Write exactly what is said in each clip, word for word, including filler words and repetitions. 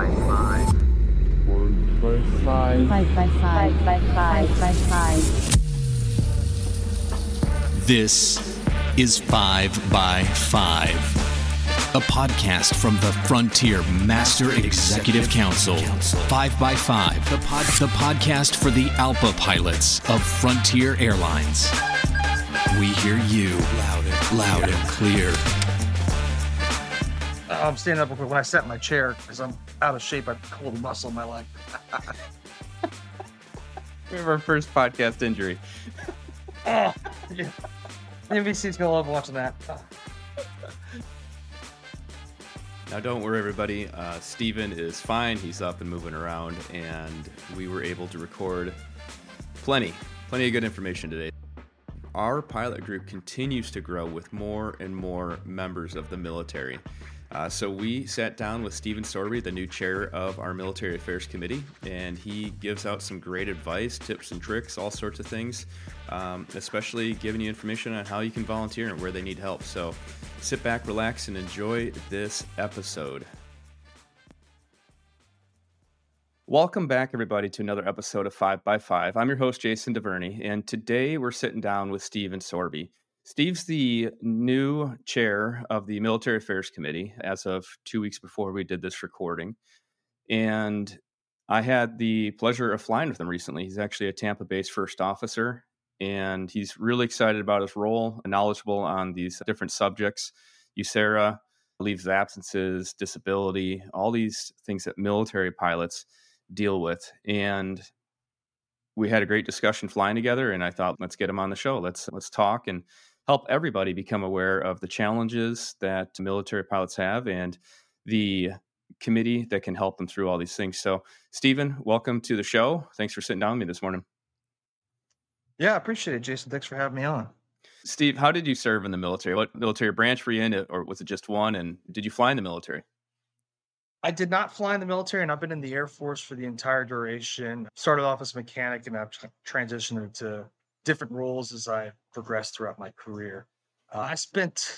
Five by five. Five by five. Five by five. This is Five by Five, a podcast from the Frontier Master Executive Council. Five by Five, the, pod- the podcast for the ALPA pilots of Frontier Airlines. We hear you loud and, loud and clear. Uh, I'm standing up real quick. When I sat in my chair, because I'm out of shape, I pulled a muscle in my leg. We have our first podcast injury. Oh, yeah. N B C's gonna love watching that. Oh. Now, don't worry, everybody. Uh, Steven is fine. He's up and moving around, and we were able to record plenty, plenty of good information today. Our pilot group continues to grow with more and more members of the military. Uh, so we sat down with Steven Sorby, the new chair of our Military Affairs Committee, and he gives out some great advice, tips and tricks, all sorts of things, um, especially giving you information on how you can volunteer and where they need help. So sit back, relax, and enjoy this episode. Welcome back, everybody, to another episode of Five by Five. I'm your host, Jason DeVerney, and today we're sitting down with Steven Sorby. Steve's the new chair of the Military Affairs Committee as of two weeks before we did this recording. And I had the pleasure of flying with him recently. He's actually a Tampa-based first officer, and he's really excited about his role and knowledgeable on these different subjects. U S A R A, leaves of absences, disability, all these things that military pilots deal with. And we had a great discussion flying together, and I thought, let's get him on the show. Let's let's talk and help everybody become aware of the challenges that military pilots have and the committee that can help them through all these things. So, Steven, welcome to the show. Thanks for sitting down with me this morning. Yeah, I appreciate it, Jason. Thanks for having me on. Steve, how did you serve in the military? What military branch were you in, or was it just one? And did you fly in the military? I did not fly in the military, and I've been in the Air Force for the entire duration. Started off as a mechanic, and I've transitioned into different roles as I progressed throughout my career. Uh, I spent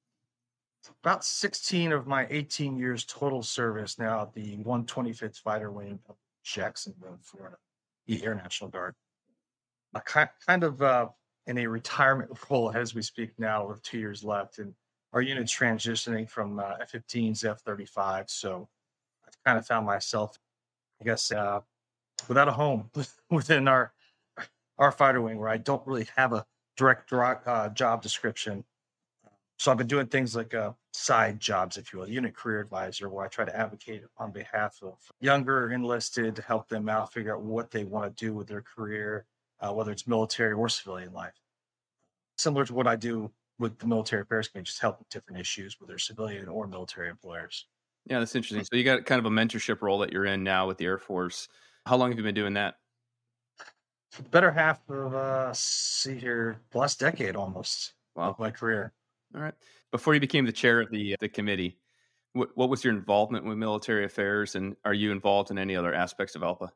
about sixteen of my eighteen years total service now at the one twenty-fifth Fighter Wing of Jacksonville, Florida, the Air National Guard. I ki- kind of uh, in a retirement role as we speak now with two years left, and our unit's transitioning from uh, F fifteens to F thirty-five. So I've kind of found myself, I guess, uh, without a home within our our fighter wing, where I don't really have a direct uh, job description. So I've been doing things like uh, side jobs, if you will, unit career advisor, where I try to advocate on behalf of younger enlisted to help them out, figure out what they want to do with their career, uh, whether it's military or civilian life. Similar to what I do with the Military Affairs Committee, just help with different issues with their civilian or military employers. Yeah, that's interesting. So you got kind of a mentorship role that you're in now with the Air Force. How long have you been doing that? For the better half of, uh, see here, the last decade almost Wow. of my career. All right. Before you became the chair of the the committee, what, what was your involvement with military affairs, and are you involved in any other aspects of ALPA?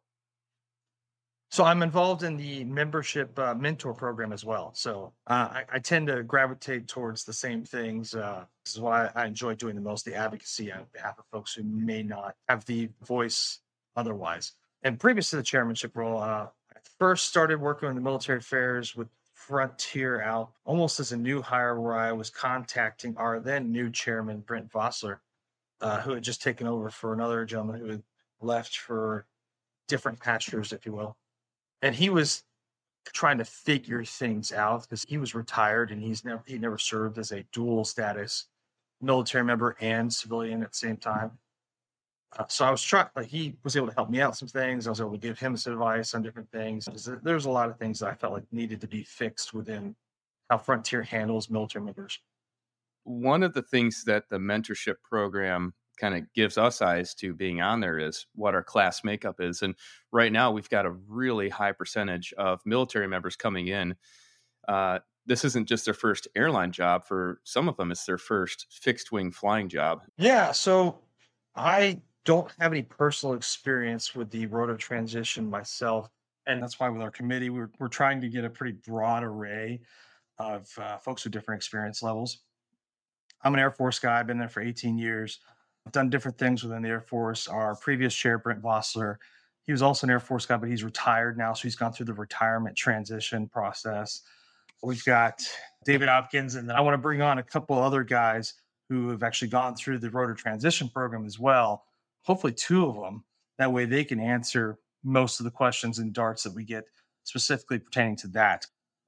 So I'm involved in the membership uh, mentor program as well. So uh, I, I tend to gravitate towards the same things. Uh, this is what I, I enjoy doing the most, the advocacy on behalf of folks who may not have the voice otherwise. And previous to the chairmanship role, uh, I first started working in the military affairs with Frontier Al, almost as a new hire, where I was contacting our then new chairman, Brent Vossler, uh, who had just taken over for another gentleman who had left for different pastures, if you will. And he was trying to figure things out because he was retired and he's never he never served as a dual status military member and civilian at the same time. Uh, so I was trying, like he was able to help me out some things. I was able to give him some advice on different things. There's a lot of things that I felt like needed to be fixed within how Frontier handles military members. One of the things that the mentorship program kind of gives us eyes to being on there is what our class makeup is. And right now we've got a really high percentage of military members coming in. Uh, this isn't just their first airline job. For some of them, it's their first fixed wing flying job. Yeah. So I don't have any personal experience with the rotor transition myself. And that's why with our committee, we're, we're trying to get a pretty broad array of uh, folks with different experience levels. I'm an Air Force guy. I've been there for eighteen years. I've done different things within the Air Force. Our previous chair, Brent Vossler, he was also an Air Force guy, but he's retired now. So he's gone through the retirement transition process. We've got David Hopkins, and I want to bring on a couple other guys who have actually gone through the rotor transition program as well. Hopefully two of them. That way they can answer most of the questions and darts that we get specifically pertaining to that.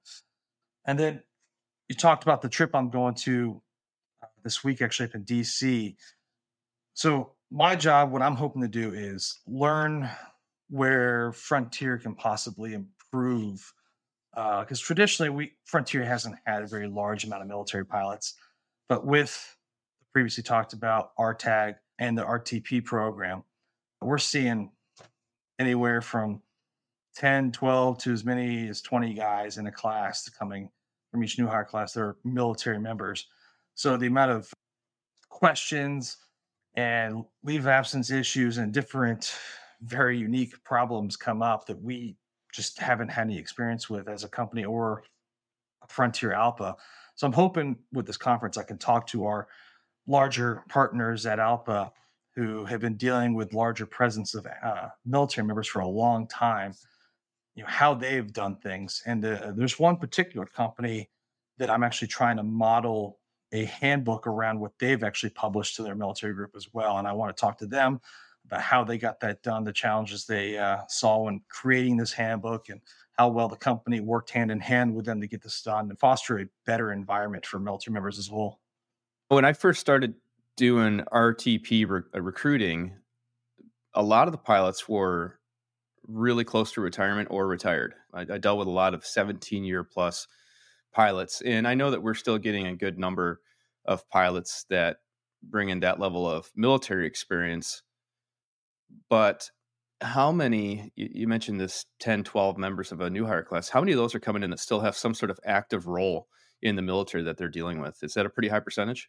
And then you talked about the trip I'm going to uh, this week, actually up in D C. So my job, what I'm hoping to do is learn where Frontier can possibly improve. Because uh, traditionally, we Frontier hasn't had a very large amount of military pilots. But with the previously talked about R TAG and the R T P program, we're seeing anywhere from ten, twelve to as many as twenty guys in a class coming from each new hire class. They're military members. So the amount of questions and leave of absence issues and different very unique problems come up that we just haven't had any experience with as a company or Frontier ALPA. So I'm hoping with this conference, I can talk to our larger partners at ALPA who have been dealing with larger presence of uh, military members for a long time, you know, how they've done things. And uh, there's one particular company that I'm actually trying to model a handbook around what they've actually published to their military group as well. And I want to talk to them about how they got that done, the challenges they uh, saw when creating this handbook, and how well the company worked hand in hand with them to get this done and foster a better environment for military members as well. When I first started doing R T P re- recruiting, a lot of the pilots were really close to retirement or retired. I, I dealt with a lot of seventeen-year plus pilots, and I know that we're still getting a good number of pilots that bring in that level of military experience. But how many, you, you mentioned this ten, twelve members of a new hire class, how many of those are coming in that still have some sort of active role in the military that they're dealing with? Is that a pretty high percentage?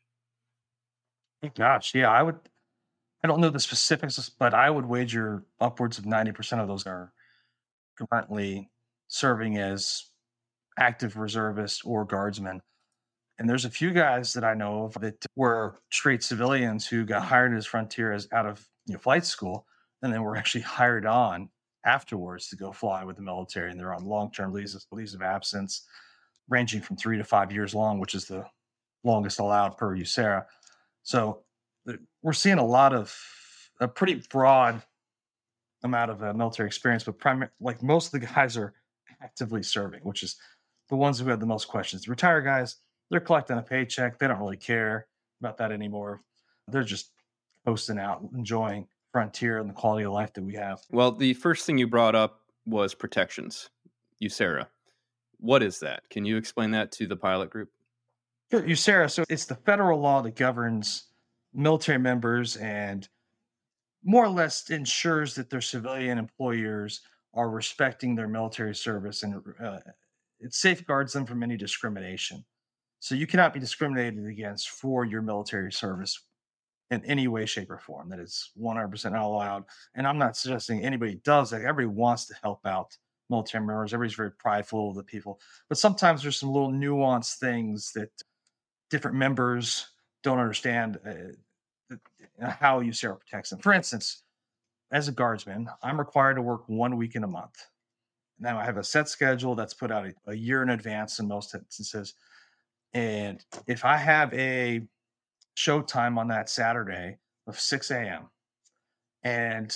Gosh, yeah, I would, I don't know the specifics, but I would wager upwards of ninety percent of those are currently serving as active reservists or guardsmen. And there's a few guys that I know of that were straight civilians who got hired as Frontier as out of you know, flight school, and then were actually hired on afterwards to go fly with the military. And they're on long-term leaves, leaves of absence, ranging from three to five years long, which is the longest allowed per U S A R A. So we're seeing a lot of a pretty broad amount of uh, military experience, but primary, like most of the guys are actively serving, which is the ones who have the most questions. The retired guys, they're collecting a paycheck. They don't really care about that anymore. They're just posting out, enjoying Frontier and the quality of life that we have. Well, the first thing you brought up was protections, U S A R A. What is that? Can you explain that to the pilot group? Sure, U S A R A. So it's the federal law that governs military members and more or less ensures that their civilian employers are respecting their military service, and uh, it safeguards them from any discrimination. So you cannot be discriminated against for your military service in any way, shape, or form. That is one hundred percent not allowed. And I'm not suggesting anybody does that. Everybody wants to help out military members. Everybody's very prideful of the people. But sometimes there's some little nuanced things that different members don't understand uh, how U S A R A protects them. For instance, as a guardsman, I'm required to work one week in a month. Now I have a set schedule that's put out a, a year in advance in most instances. And if I have a show time on that Saturday of six a.m. and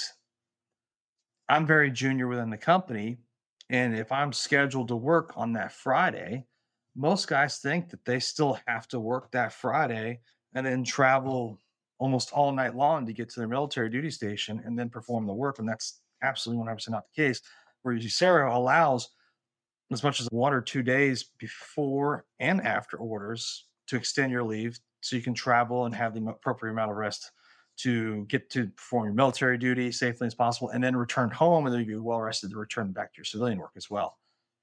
I'm very junior within the company, and if I'm scheduled to work on that Friday, most guys think that they still have to work that Friday and then travel almost all night long to get to their military duty station and then perform the work. And that's absolutely one hundred percent not the case. Whereas U S A R A allows as much as one or two days before and after orders to extend your leave so you can travel and have the appropriate amount of rest to get to perform your military duty safely as possible, and then return home and then you'll be well rested to return back to your civilian work as well.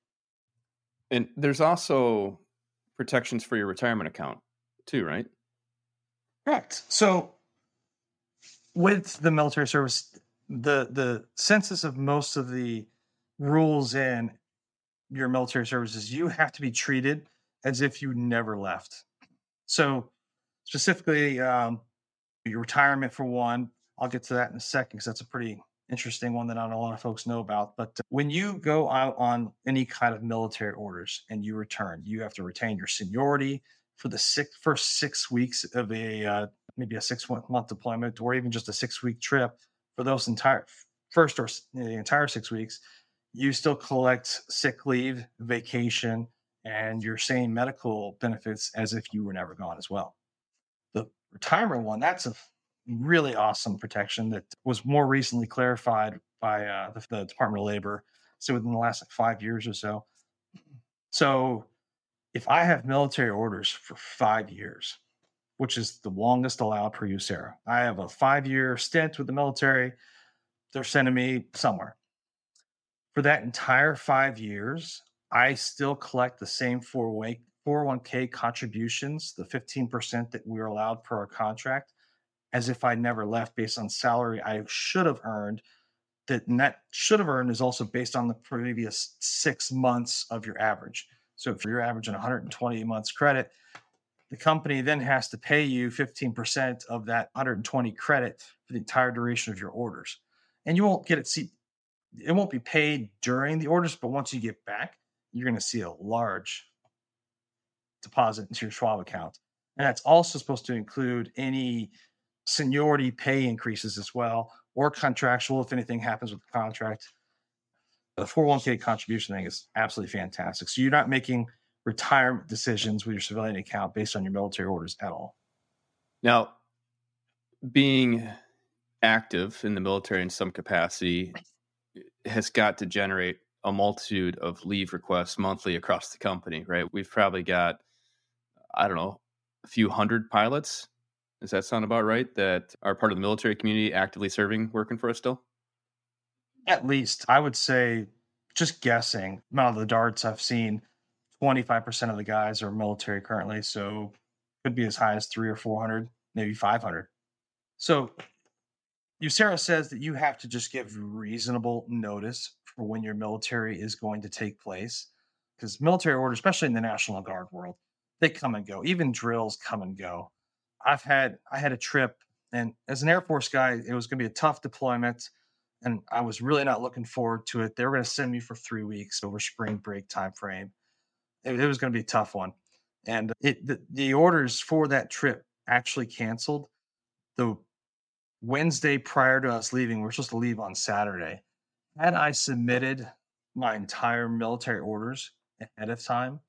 And there's also protections for your retirement account too, right? Correct. So with the military service, the the census of most of the rules in your military services, you have to be treated as if you never left. So specifically, um, Your retirement, for one, I'll get to that in a second because that's a pretty interesting one that not a lot of folks know about. But when you go out on any kind of military orders and you return, you have to retain your seniority for the six, first six weeks of a uh, maybe a six month deployment, or even just a six week trip. For those entire first or the entire six weeks, you still collect sick leave, vacation, and your same medical benefits as if you were never gone as well. The retirement one, that's a really awesome protection that was more recently clarified by uh, the, the Department of Labor. So within the last like, five years or so. So if I have military orders for five years, which is the longest allowed per USERRA, I have a five-year stint with the military. They're sending me somewhere. For that entire five years, I still collect the same four oh one k contributions, the fifteen percent that we were allowed per our contract, as if I never left based on salary I should have earned. That net should have earned is also based on the previous six months of your average. So if you're averaging one hundred twenty months credit, the company then has to pay you fifteen percent of that one hundred twenty credit for the entire duration of your orders. And you won't get it, see, it won't be paid during the orders, but once you get back, you're going to see a large deposit into your Schwab account. And that's also supposed to include any seniority pay increases as well, or contractual if anything happens with the contract. The four oh one k contribution thing is absolutely fantastic. So you're not making retirement decisions with your civilian account based on your military orders at all. Now, being active in the military in some capacity has got to generate a multitude of leave requests monthly across the company, right? We've probably got, I don't know, a few hundred pilots. Does that sound about right? That are part of the military community actively serving, working for us still? At least, I would say, just guessing, amount of the darts I've seen, twenty-five percent of the guys are military currently. So could be as high as three or four hundred, maybe five hundred. So USERRA says that you have to just give reasonable notice for when your military is going to take place, because military orders, especially in the National Guard world, they come and go. Even drills come and go. I've had, I had a trip, and as an Air Force guy, it was going to be a tough deployment, and I was really not looking forward to it. They were going to send me for three weeks over spring break time frame. It, it was going to be a tough one. And it the, the orders for that trip actually canceled the Wednesday prior to us leaving. We're supposed to leave on Saturday. Had I submitted my entire military orders ahead of time,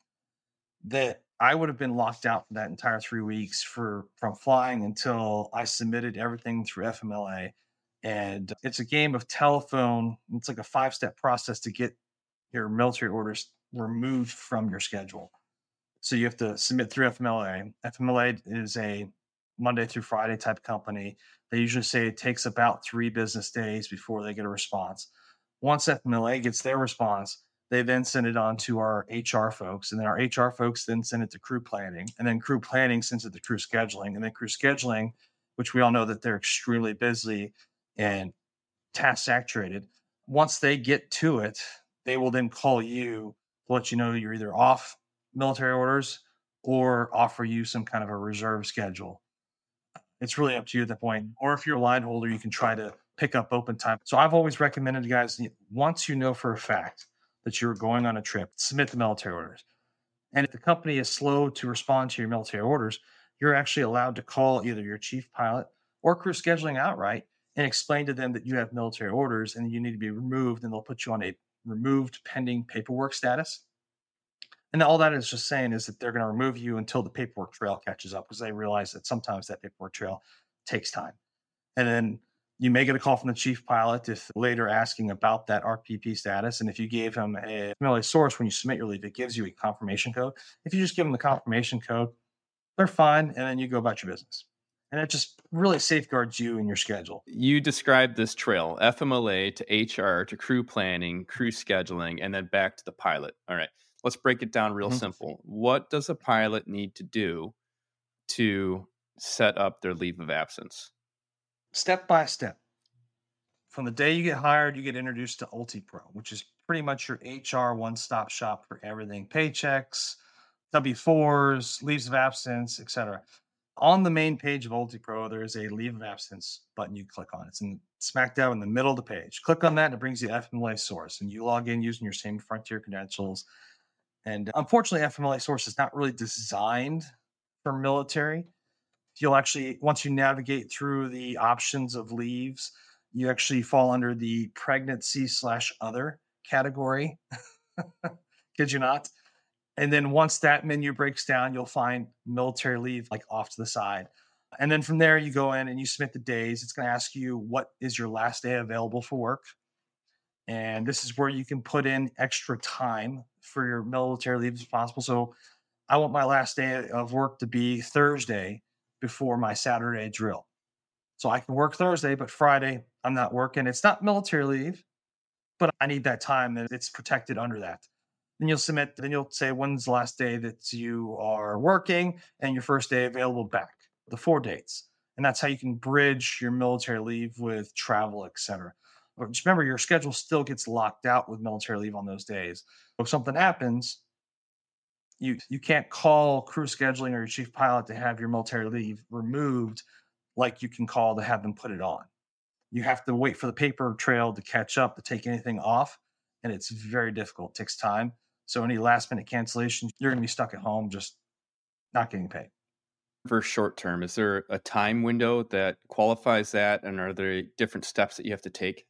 that I would have been locked out for that entire three weeks for from flying until I submitted everything through F M L A. And it's a game of telephone. It's like a five-step process to get your military orders removed from your schedule. So you have to submit through F M L A. F M L A is a Monday through Friday type company. They usually say it takes about three business days before they get a response. Once F M L A gets their response, they then send it on to our H R folks, and then our H R folks then send it to crew planning, and then crew planning sends it to crew scheduling, and then crew scheduling, which we all know that they're extremely busy and task saturated. Once they get to it, they will then call you to let you know you're either off military orders or offer you some kind of a reserve schedule. It's really up to you at that point. Or if you're a line holder, you can try to pick up open time. So I've always recommended to guys, once you know for a fact that you're going on a trip, submit the military orders. And if the company is slow to respond to your military orders, you're actually allowed to call either your chief pilot or crew scheduling outright and explain to them that you have military orders and you need to be removed, and they'll put you on a removed pending paperwork status. And all that is just saying is that they're going to remove you until the paperwork trail catches up, because they realize that sometimes that paperwork trail takes time. And then you may get a call from the chief pilot if later asking about that R P P status. And if you gave him a familiar source when you submit your leave, it gives you a confirmation code. If you just give them the confirmation code, they're fine. And then you go about your business. And it just really safeguards you and your schedule. You described this trail, F M L A to H R to crew planning, crew scheduling, and then back to the pilot. All right. Let's break it down real mm-hmm. simple. What does a pilot need to do to set up their leave of absence? Step by step. From the day you get hired, you get introduced to UltiPro, which is pretty much your H R one-stop shop for everything. Paychecks, W fours, leaves of absence, et cetera. On the main page of UltiPro, there is a leave of absence button you click on. It's in smack dab in the middle of the page. Click on that and it brings you F M L A Source, and you log in using your same Frontier credentials. And unfortunately, F M L A Source is not really designed for military. You'll actually, once you navigate through the options of leaves, you actually fall under the pregnancy slash other category. Kid you not. And then once that menu breaks down, you'll find military leave like off to the side. And then from there, you go in and you submit the days. It's going to ask you what is your last day available for work. And this is where you can put in extra time for your military leave as possible. So I want my last day of work to be Thursday before my Saturday drill. So I can work Thursday, but Friday I'm not working. It's not military leave, but I need that time and it's protected under that. Then you'll submit, then you'll say when's the last day that you are working and your first day available back, the four dates. And that's how you can bridge your military leave with travel, et cetera. But just remember, your schedule still gets locked out with military leave on those days. If something happens, you you can't call crew scheduling or your chief pilot to have your military leave removed like you can call to have them put it on. You have to wait for the paper trail to catch up to take anything off. And it's very difficult. It takes time. So any last minute cancellations, you're going to be stuck at home just not getting paid. For short term, is there a time window that qualifies that? And are there different steps that you have to take?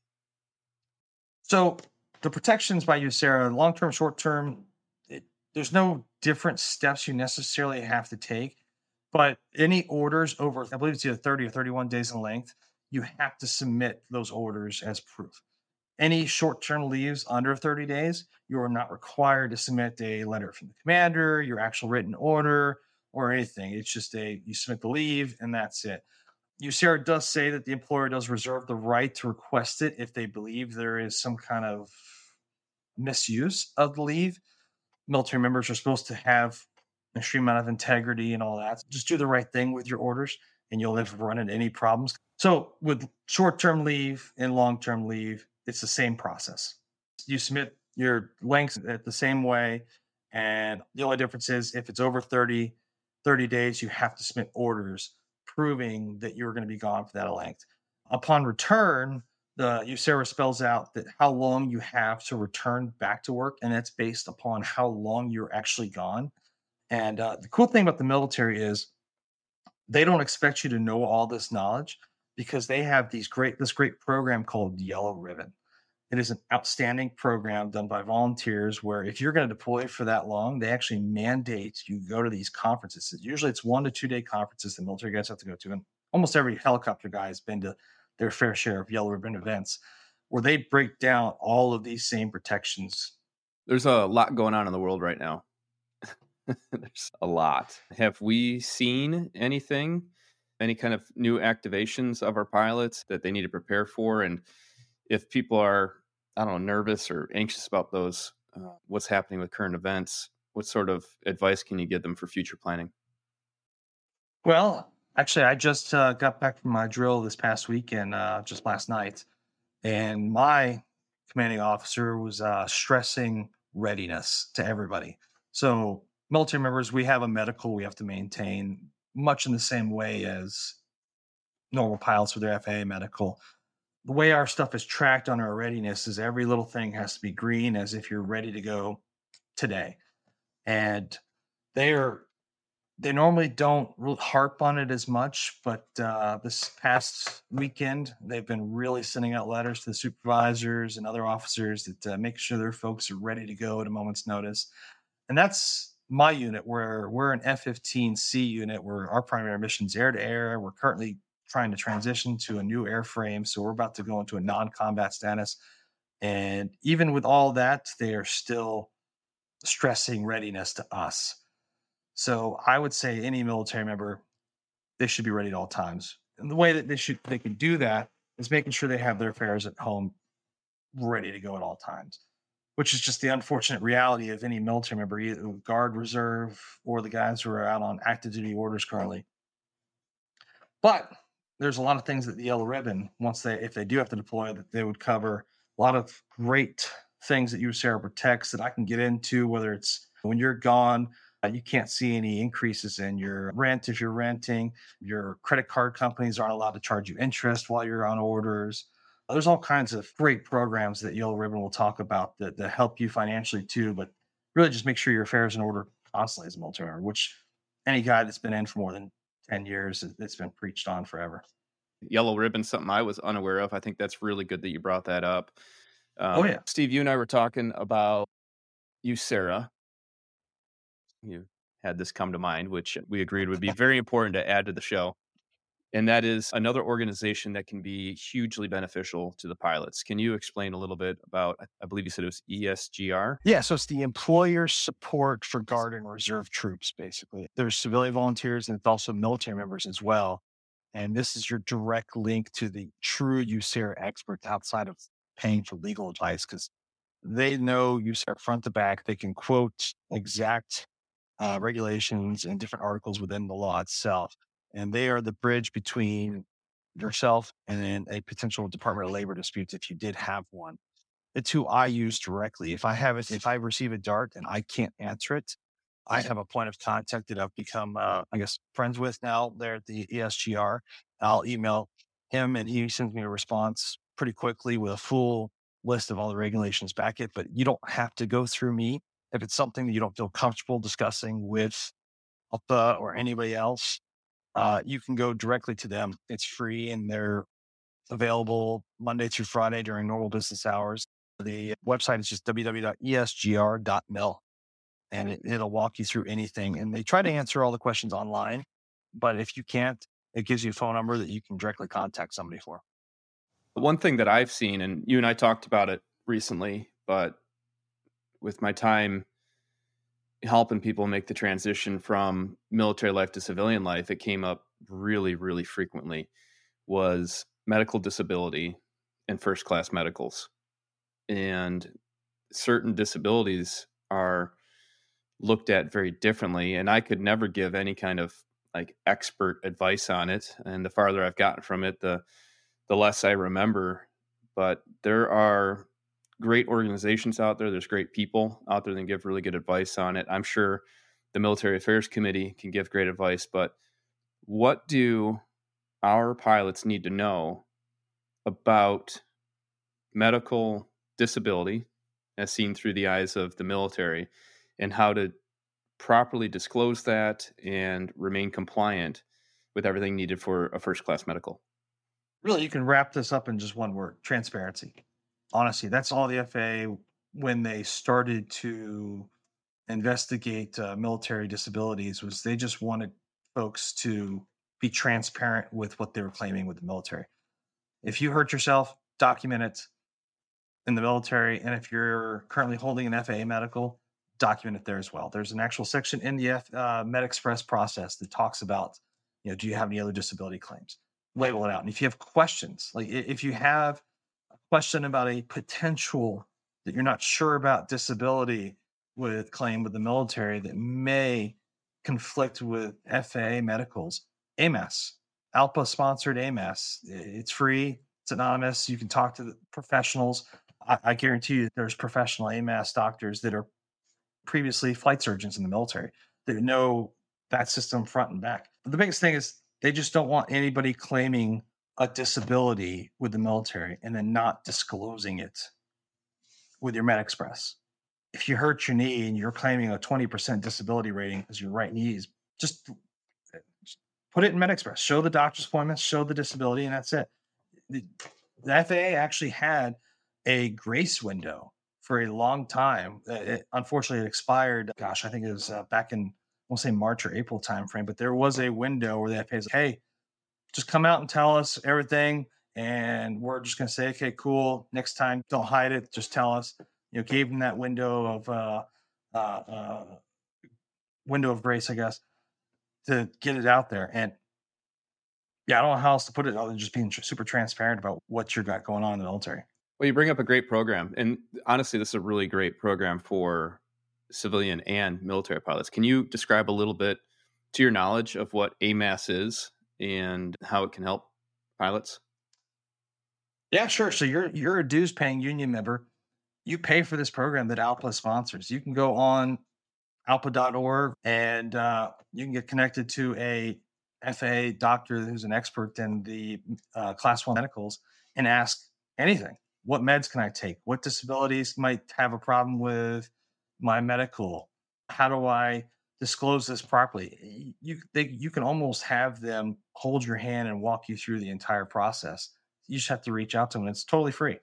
So the protections by U S A R A, long term, short term, there's no different steps you necessarily have to take. But any orders over, I believe it's either thirty or thirty-one days in length, you have to submit those orders as proof. Any short-term leaves under thirty days, you are not required to submit a letter from the commander, your actual written order, or anything. It's just a, you submit the leave and that's it. U S A R A does say that the employer does reserve the right to request it if they believe there is some kind of misuse of the leave. Military members are supposed to have an extreme amount of integrity and all that. Just do the right thing with your orders and you'll never run into any problems. So with short-term leave and long-term leave, it's the same process. You submit your lengths at the same way. And the only difference is if it's over thirty, thirty days, you have to submit orders proving that you're going to be gone for that length. Upon return, the U S A R A spells out that how long you have to return back to work. And that's based upon how long you're actually gone. And uh, the cool thing about the military is they don't expect you to know all this knowledge because they have these great, this great program called Yellow Ribbon. It is an outstanding program done by volunteers where if you're going to deploy for that long, they actually mandate you go to these conferences. Usually it's one to two day conferences the military guys have to go to. And almost every helicopter guy has been to their fair share of Yellow Ribbon events where they break down all of these same protections. There's a lot going on in the world right now. There's a lot. Have we seen anything, any kind of new activations of our pilots that they need to prepare for? And if people are, I don't know, nervous or anxious about those, uh, what's happening with current events, what sort of advice can you give them for future planning? Well, actually, I just uh, got back from my drill this past weekend, uh, just last night, and my commanding officer was uh, stressing readiness to everybody. So military members, we have a medical we have to maintain much in the same way as normal pilots with their F A A medical. The way our stuff is tracked on our readiness is every little thing has to be green as if you're ready to go today. And they are, they normally don't really harp on it as much, but uh, this past weekend, they've been really sending out letters to the supervisors and other officers that uh, make sure their folks are ready to go at a moment's notice. And that's my unit, where we're an F fifteen C unit, where our primary mission is air to air. We're currently trying to transition to a new airframe. So we're about to go into a non-combat status. And even with all that, they are still stressing readiness to us. So I would say any military member, they should be ready at all times. And the way that they should, they can do that is making sure they have their affairs at home ready to go at all times, which is just the unfortunate reality of any military member, either Guard, Reserve, or the guys who are out on active duty orders currently. But there's a lot of things that the Yellow Ribbon, once they, if they do have to deploy, that they would cover a lot of great things that U S A R A protects that I can get into, whether it's when you're gone, Uh, you can't see any increases in your rent if you're renting. Your credit card companies aren't allowed to charge you interest while you're on orders. There's all kinds of great programs that Yellow Ribbon will talk about that, that help you financially too, but really just make sure your affairs in order constantly as a military member, which any guy that's been in for more than ten years, it- it's been preached on forever. Yellow ribbon, something I was unaware of. I think that's really good that you brought that up. Um, Oh, yeah. Steve, you and I were talking about USERRA. You had this come to mind, which we agreed would be very important to add to the show. And that is another organization that can be hugely beneficial to the pilots. Can you explain a little bit about, I- I believe you said it was E S G R? Yeah, so it's the employer support for Guard and Reserve troops, basically. There's civilian volunteers and it's also military members as well. And this is your direct link to the true USERRA experts outside of paying for legal advice because they know USERRA front to back. They can quote exact uh, regulations and different articles within the law itself. And they are the bridge between yourself and then a potential Department of Labor dispute if you did have one. It's who I use directly. If I have it, if I receive a dart and I can't answer it, I have a point of contact that I've become, uh, I guess, friends with now there at the E S G R. I'll email him and he sends me a response pretty quickly with a full list of all the regulations back it. But you don't have to go through me. If it's something that you don't feel comfortable discussing with Alpha or anybody else, uh, you can go directly to them. It's free and they're available Monday through Friday during normal business hours. The website is just w w w dot e s g r dot mil and it, it'll walk you through anything. And they try to answer all the questions online, but if you can't, it gives you a phone number that you can directly contact somebody for. One thing that I've seen, and you and I talked about it recently, but with my time helping people make the transition from military life to civilian life, it came up really, really frequently, was medical disability and first class medicals. And certain disabilities are looked at very differently. And I could never give any kind of like expert advice on it. And the farther I've gotten from it, the the less I remember. But there are great organizations out there. There's great people out there that give really good advice on it. I'm sure the Military Affairs Committee can give great advice, but what do our pilots need to know about medical disability as seen through the eyes of the military and how to properly disclose that and remain compliant with everything needed for a first class medical? Really, you can wrap this up in just one word: transparency. Honestly, that's all the F A A, when they started to investigate uh, military disabilities, was they just wanted folks to be transparent with what they were claiming with the military. If you hurt yourself, document it in the military. And if you're currently holding an F A A medical, document it there as well. There's an actual section in the F, uh, MedExpress process that talks about, you know, do you have any other disability claims? Label it out. And if you have questions, like i- if you have a question about a potential that you're not sure about disability with claim with the military that may conflict with F A A medicals, A M A S, ALPA sponsored A M A S, i- it's free, it's anonymous. You can talk to the professionals. I, I guarantee you there's professional A M A S doctors that are previously flight surgeons in the military that know that system front and back. But the biggest thing is they just don't want anybody claiming a disability with the military and then not disclosing it with your MedExpress. If you hurt your knee and you're claiming a twenty percent disability rating because your right knee is, just just put it in MedExpress. Show the doctor's appointments, show the disability, and that's it. The, the F A A actually had a grace window for a long time. Uh, It, unfortunately, it expired. Gosh, I think it was uh, back in, I won't say March or April timeframe, but there was a window where the F A A was like, hey, just come out and tell us everything. And we're just going to say, okay, cool. Next time, don't hide it. Just tell us. You know, gave them that window of uh, uh, uh, window of grace, I guess, to get it out there. And yeah, I don't know how else to put it other than just being tr- super transparent about what you got going on in the military. Well, you bring up a great program. And honestly, this is a really great program for civilian and military pilots. Can you describe a little bit, to your knowledge, of what A M A S is and how it can help pilots? Yeah, sure. So you're you're a dues paying union member. You pay for this program that ALPA sponsors. You can go on A L P A dot org, and uh, you can get connected to a F A A doctor who's an expert in the uh, class one medicals and ask anything. What meds can I take? What disabilities might have a problem with my medical? How do I disclose this properly? You they, you can almost have them hold your hand and walk you through the entire process. You just have to reach out to them. And it's totally free.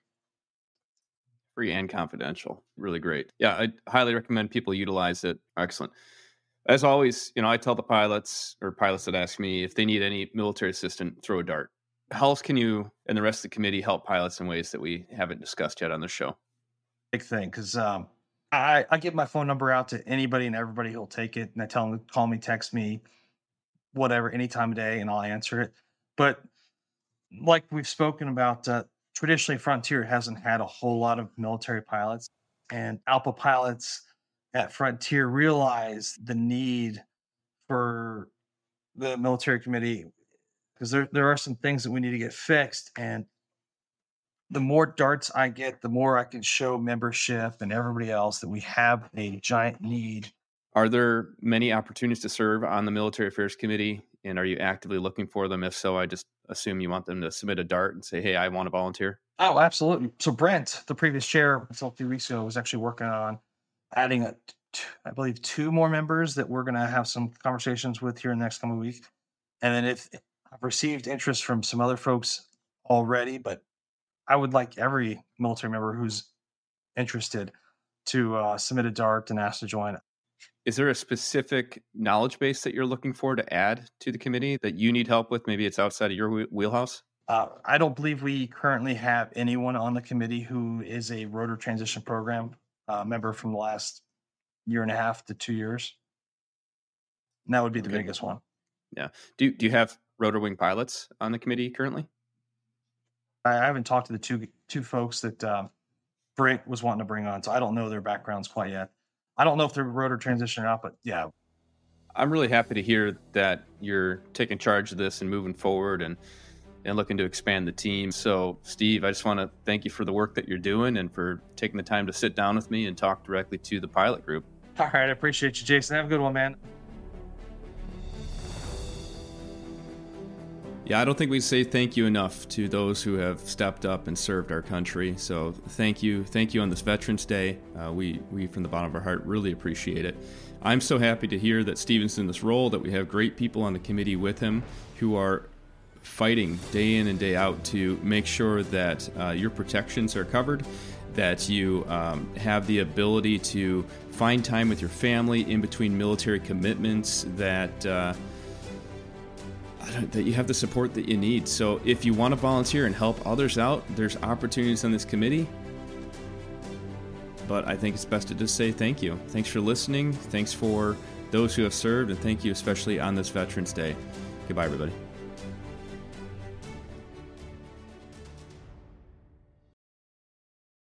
Free and confidential. Really great. Yeah, I highly recommend people utilize it. Excellent. As always, you know, I tell the pilots or pilots that ask me if they need any military assistance, throw a dart. How else can you and the rest of the committee help pilots in ways that we haven't discussed yet on the show? Big thing, because um, I, I give my phone number out to anybody and everybody who'll take it, and I tell them to call me, text me, whatever, any time of day, and I'll answer it. But like we've spoken about, uh, traditionally Frontier hasn't had a whole lot of military pilots, and A L P A pilots at Frontier realize the need for the military committee, because there, there are some things that we need to get fixed. And the more darts I get, the more I can show membership and everybody else that we have a giant need. Are there many opportunities to serve on the Military Affairs Committee? And are you actively looking for them? If so, I just assume you want them to submit a dart and say, hey, I want to volunteer. Oh, absolutely. So Brent, the previous chair until a few weeks ago, was actually working on adding, a, I believe, two more members that we're going to have some conversations with here in the next coming week. And then if I've received interest from some other folks already, but I would like every military member who's interested to uh, submit a dart and ask to join. Is there a specific knowledge base that you're looking for to add to the committee that you need help with? Maybe it's outside of your wheelhouse? Uh, I don't believe we currently have anyone on the committee who is a rotor transition program uh, member from the last year and a half to two years. And that would be the okay. biggest one. Yeah. Do, do you have rotor wing pilots on the committee currently? I haven't talked to the two two folks that uh, Brent was wanting to bring on, so I don't know their backgrounds quite yet. I don't know if they're rotor transition or not, but yeah. I'm really happy to hear that you're taking charge of this and moving forward and, and looking to expand the team. So, Steve, I just want to thank you for the work that you're doing and for taking the time to sit down with me and talk directly to the pilot group. All right. I appreciate you, Jason. Have a good one, man. Yeah, I don't think we say thank you enough to those who have stepped up and served our country. So thank you. Thank you on this Veterans Day. Uh, we, we, from the bottom of our heart, really appreciate it. I'm so happy to hear that Steven's in this role, that we have great people on the committee with him who are fighting day in and day out to make sure that uh, your protections are covered, that you um, have the ability to find time with your family in between military commitments, that... Uh, that you have the support that you need. So if you want to volunteer and help others out, there's opportunities on this committee. But I think it's best to just say thank you. Thanks for listening. Thanks for those who have served, and thank you especially on this Veterans Day. Goodbye, everybody.